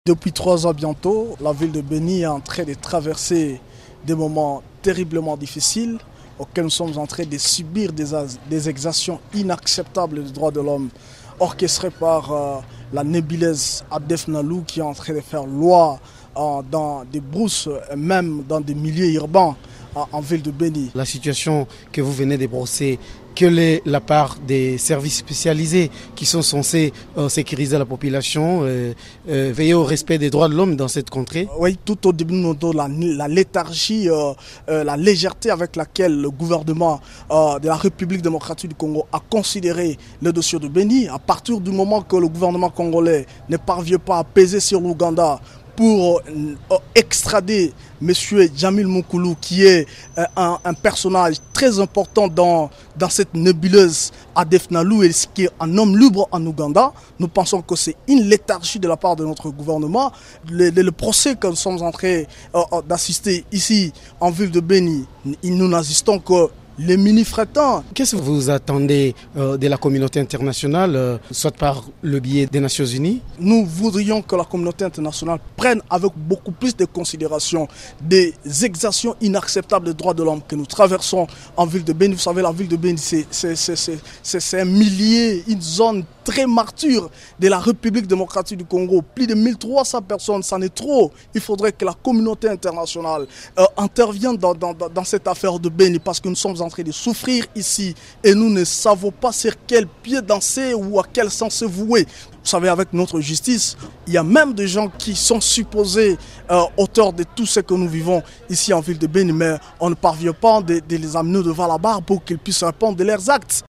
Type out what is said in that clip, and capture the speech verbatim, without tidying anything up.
Depuis trois ans bientôt, la ville de Béni est en train de traverser des moments terriblement difficiles auxquels nous sommes en train de subir des, des exactions inacceptables des droits de l'homme orchestrées par euh, la nébuleuse Adef Nalou qui est en train de faire loi euh, dans des brousses, même dans des milieux urbains euh, en ville de Béni. La situation que vous venez de brosser, quelle est la part des services spécialisés qui sont censés euh, sécuriser la population, euh, euh, veiller au respect des droits de l'homme dans cette contrée? Oui, tout au début, nous notons la, la léthargie, euh, euh, la légèreté avec laquelle le gouvernement euh, de la République démocratique du Congo a considéré le dossier de Béni. À partir du moment que le gouvernement congolais ne parvient pas à peser sur l'Ouganda pour euh, extrader M. Djamil Moukoulou, qui est euh, un, un personnage très important dans, dans cette nébuleuse Adef Nalou et qui est un homme libre en Ouganda. Nous pensons que c'est une léthargie de la part de notre gouvernement. Le, le, le procès que nous sommes en train euh, d'assister ici en ville de Béni, nous n'assistons que les mini-frétins. Qu'est-ce que vous attendez euh, de la communauté internationale, euh, soit par le biais des Nations Unies? Nous voudrions que la communauté internationale prenne avec beaucoup plus de considération des exactions inacceptables des droits de l'homme que nous traversons en ville de Béni. Vous savez, la ville de Béni, c'est un millier, une zone très martyre de la République démocratique du Congo. Plus de mille trois cents personnes, ça n'est trop. Il faudrait que la communauté internationale euh, intervienne dans, dans, dans cette affaire de Béni parce que nous sommes en train de souffrir ici et nous ne savons pas sur quel pied danser ou à quel sens se vouer. Vous savez, avec notre justice, il y a même des gens qui sont supposés euh, auteurs de tout ce que nous vivons ici en ville de Béni, mais on ne parvient pas de, de les amener devant la barre pour qu'ils puissent répondre de leurs actes.